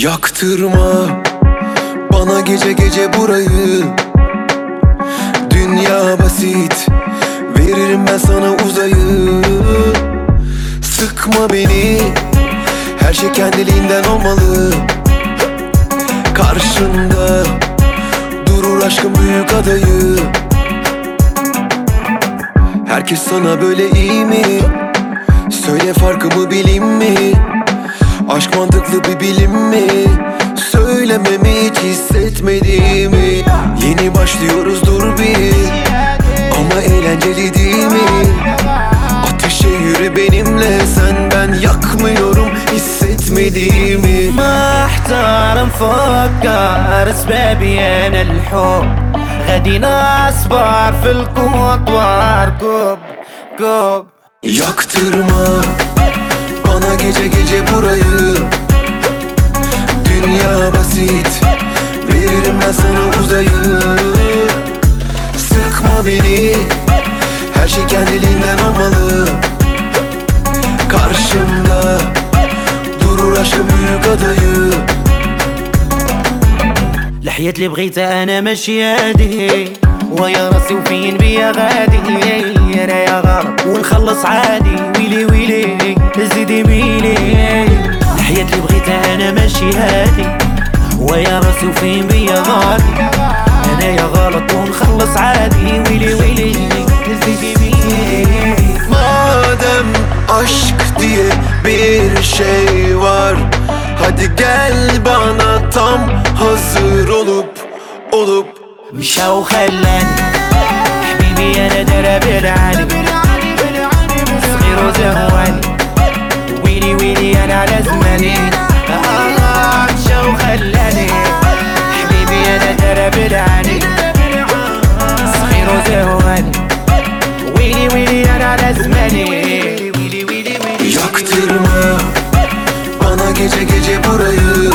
Yaktırma bana gece gece burayı. Dünya basit, veririm ben sana uzayı. Sıkma beni, her şey kendiliğinden olmalı. Karşında durur aşkın büyük adayı. Herkes sana böyle iyi mi? Söyle farkımı bileyim mi? Aşk mantıklı bir bilim mi? Söylememi hiç hissetmediğimi. Yeni başlıyoruz dur bir, ama eğlenceli değil mi? Ateşe yürü benimle, sen ben yakmıyorum hissetmediğimi. محتار مفكر اسبابي انا الحب غادينا اصبر في الكوط واركب كوب. Yaktırma bana gece gece burayı. Dünya basit, veririm ben sana uzayı. Sıkma beni, her şey kendiliğinden olmalı. Karşımda durur aşkın büyük adayı. الحياة اللي بغيتها انا ماشي هادي ويا راسي وفين بيا غادي انا يا غلط ونخلص عادي ويلي ويلي زيدي ميلي. الحياة اللي بغيتها انا ماشي هادي ويا راسي وفين بيا غادي انا يا غلط ونخلص عادي ويلي ويلي زيدي ميلي. Madem aşk diye bir şey var, hadi gel bana tam hazır olup مشى وخلاني حبيبي انا درب العالي صغير وزهواني ويلي ويلي انا على زماني. مشى وخلاني حبيبي انا درب العالي صغير وزهواني ويلي ويلي انا على زماني. Yaktırma bana gece gece burayı.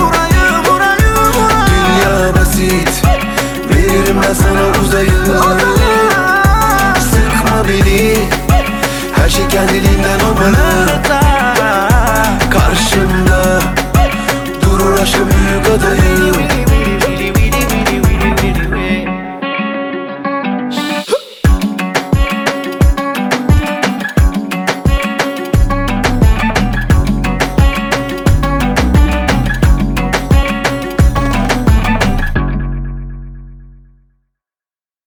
Dünya basit, veririm ben sana uzayı. Sıkma beni, her şey kendiliğinden olmalı. Karşımda durur aşkın büyük adayı.